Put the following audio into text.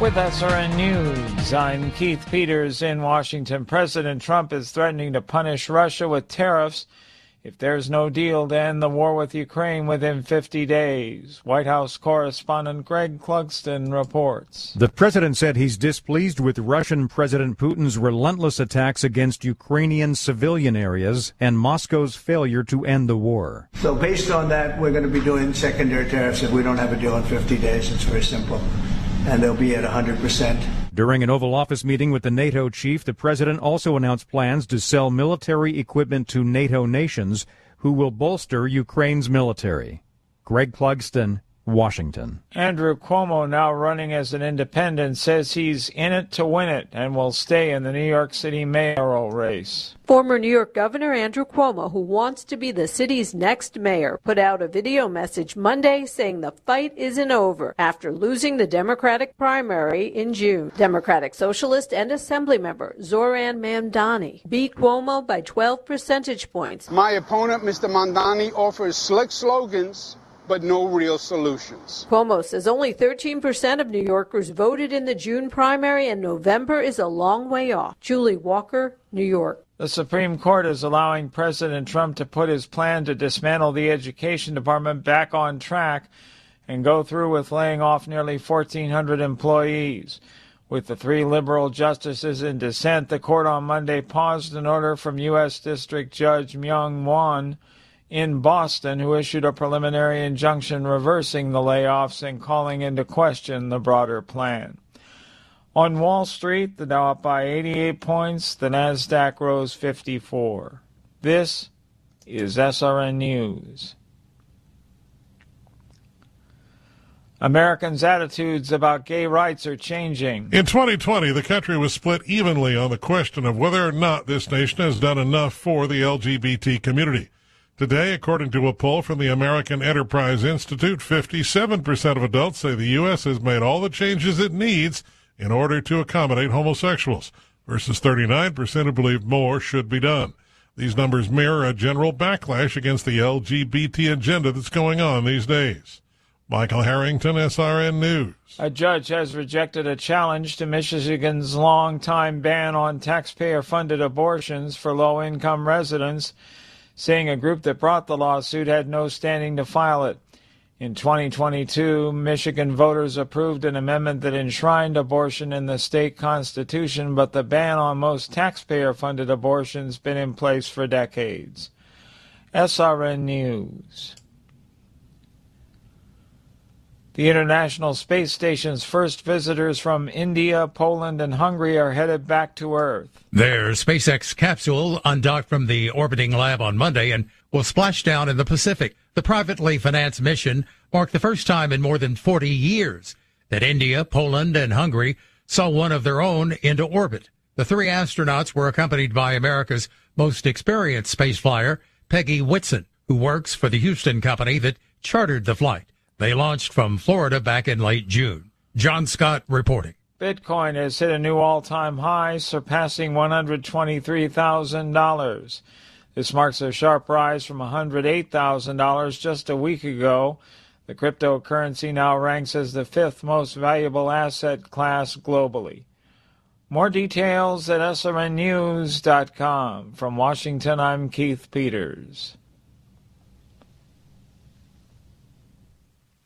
with SRN News. I'm Keith Peters in Washington. President Trump is threatening to punish Russia with tariffs if there's no deal to end the war with Ukraine within 50 days. White House correspondent Greg Clugston reports. The president said he's displeased with Russian President Putin's relentless attacks against Ukrainian civilian areas and Moscow's failure to end the war. So based on that, we're going to be doing secondary tariffs if we don't have a deal in 50 days. It's very simple. And they'll be at 100%. During an Oval Office meeting with the NATO chief, the president also announced plans to sell military equipment to NATO nations who will bolster Ukraine's military. Greg Clugston, Washington. Andrew Cuomo, now running as an independent, says he's in it to win it and will stay in the New York City mayoral race. Former New York Governor Andrew Cuomo, who wants to be the city's next mayor, put out a video message Monday saying the fight isn't over after losing the Democratic primary in June. Democratic Socialist and Assemblymember Zoran Mamdani beat Cuomo by 12 percentage points. My opponent, Mr. Mamdani, offers slick slogans but no real solutions. Cuomo says only 13% of New Yorkers voted in the June primary, and November is a long way off. Julie Walker, New York. The Supreme Court is allowing President Trump to put his plan to dismantle the Education Department back on track and go through with laying off nearly 1,400 employees. With the 3 liberal justices in dissent, the court on Monday paused an order from U.S. District Judge Myung Won in Boston, who issued a preliminary injunction reversing the layoffs and calling into question the broader plan. On Wall Street, the Dow up by 88 points, the Nasdaq rose 54. This is SRN News. Americans' attitudes about gay rights are changing. In 2020, the country was split evenly on the question of whether or not this nation has done enough for the LGBT community. Today, according to a poll from the American Enterprise Institute, 57% of adults say the U.S. has made all the changes it needs in order to accommodate homosexuals, versus 39% who believe more should be done. These numbers mirror a general backlash against the LGBT agenda that's going on these days. Michael Harrington, SRN News. A judge has rejected a challenge to Michigan's long-time ban on taxpayer-funded abortions for low-income residents, saying a group that brought the lawsuit had no standing to file it. In 2022, Michigan voters approved an amendment that enshrined abortion in the state constitution, but the ban on most taxpayer-funded abortions has been in place for decades. SRN News. The International Space Station's first visitors from India, Poland, and Hungary are headed back to Earth. Their SpaceX capsule undocked from the orbiting lab on Monday and will splash down in the Pacific. The privately financed mission marked the first time in more than 40 years that India, Poland, and Hungary saw one of their own into orbit. The 3 astronauts were accompanied by America's most experienced space flyer, Peggy Whitson, who works for the Houston company that chartered the flight. They launched from Florida back in late June. John Scott reporting. Bitcoin has hit a new all-time high, surpassing $123,000. This marks a sharp rise from $108,000 just a week ago. The cryptocurrency now ranks as the 5th most valuable asset class globally. More details at srnnews.com. From Washington, I'm Keith Peters.